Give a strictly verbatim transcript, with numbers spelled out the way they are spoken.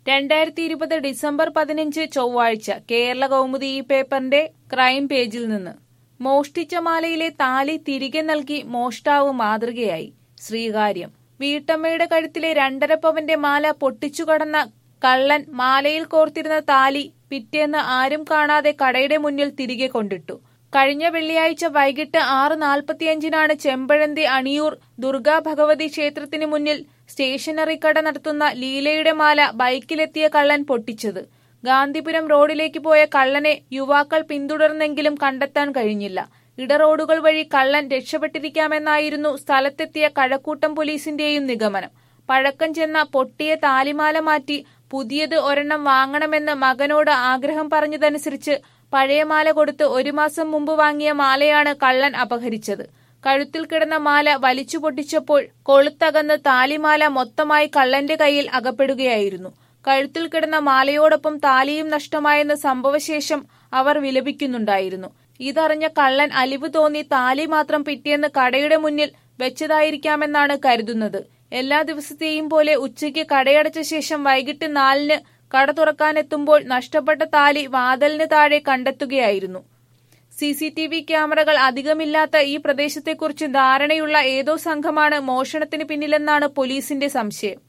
രണ്ടായിരത്തി ഇരുപത് ഡിസംബർ പതിനഞ്ച് ചൊവ്വാഴ്ച കേരള കൗമുദി ഈ പേപ്പറിന്റെ ക്രൈം പേജിൽ നിന്ന് മോഷ്ടിച്ച മാലയിലെ താലി തിരികെ നൽകി മോഷ്ടാവ് മാതൃകയായി. ശ്രീകാര്യം വീട്ടമ്മയുടെ കഴുത്തിലെ രണ്ടര പവന്റെ മാല പൊട്ടിച്ചു കടന്ന കള്ളൻ മാലയിൽ കോർത്തിരുന്ന താലി പിറ്റേന്ന് ആരും കാണാതെ കടയുടെ മുന്നിൽ തിരികെ കൊണ്ടിട്ടു. കഴിഞ്ഞ വെള്ളിയാഴ്ച വൈകിട്ട് ആറ് നാൽപ്പത്തിയഞ്ചിനാണ് ചെമ്പഴന്തി അണിയൂർ ദുർഗാ ഭഗവതി ക്ഷേത്രത്തിനു മുന്നിൽ സ്റ്റേഷനറി കട നടത്തുന്ന ലീലയുടെ മാല ബൈക്കിലെത്തിയ കള്ളൻ പൊട്ടിച്ചത്. ഗാന്ധിപുരം റോഡിലേക്ക് പോയ കള്ളനെ യുവാക്കൾ പിന്തുടർന്നെങ്കിലും കണ്ടെത്താൻ കഴിഞ്ഞില്ല. ഇടറോഡുകൾ വഴി കള്ളൻ രക്ഷപ്പെട്ടിരിക്കാമെന്നായിരുന്നു സ്ഥലത്തെത്തിയ കഴക്കൂട്ടം പോലീസിന്റെയും നിഗമനം. പഴക്കം ചെന്ന പൊട്ടിയ താലിമാല മാറ്റി പുതിയത് ഒരെണ്ണം വാങ്ങണമെന്ന് മകനോട് ആഗ്രഹം പറഞ്ഞതനുസരിച്ച് പഴയ മാല കൊടുത്ത് ഒരു മാസം മുമ്പ് വാങ്ങിയ മാലയാണ് കള്ളൻ അപഹരിച്ചത്. കഴുത്തിൽ കിടന്ന മാല വലിച്ചു പൊട്ടിച്ചപ്പോൾ കൊളുത്തകന്ന് താലിമാല മൊത്തമായി കള്ളന്റെ കയ്യിൽ അകപ്പെടുകയായിരുന്നു. കഴുത്തിൽ കിടന്ന മാലയോടൊപ്പം താലിയും നഷ്ടമായെന്ന് സംഭവശേഷം അവർ വിലപിക്കുന്നുണ്ടായിരുന്നു. ഇതറിഞ്ഞ കള്ളൻ അലിവ് തോന്നി താലി മാത്രം പിറ്റേന്ന് കടയുടെ മുന്നിൽ വെച്ചതായിരിക്കാമെന്നാണ് കരുതുന്നത്. എല്ലാ ദിവസത്തെയും പോലെ ഉച്ചയ്ക്ക് കടയടച്ച ശേഷം വൈകിട്ട് നാലിന് കട തുറക്കാനെത്തുമ്പോൾ നഷ്ടപ്പെട്ട താലി വാതിലിന് താഴെ കണ്ടെത്തുകയായിരുന്നു. സി സി ടി വി ക്യാമറകൾ അധികമില്ലാത്ത ഈ പ്രദേശത്തെക്കുറിച്ച് ധാരണയുള്ള ഏതോ സംഘമാണ് മോഷണത്തിന് പിന്നിലെന്നാണ് പോലീസിന്റെ സംശയം.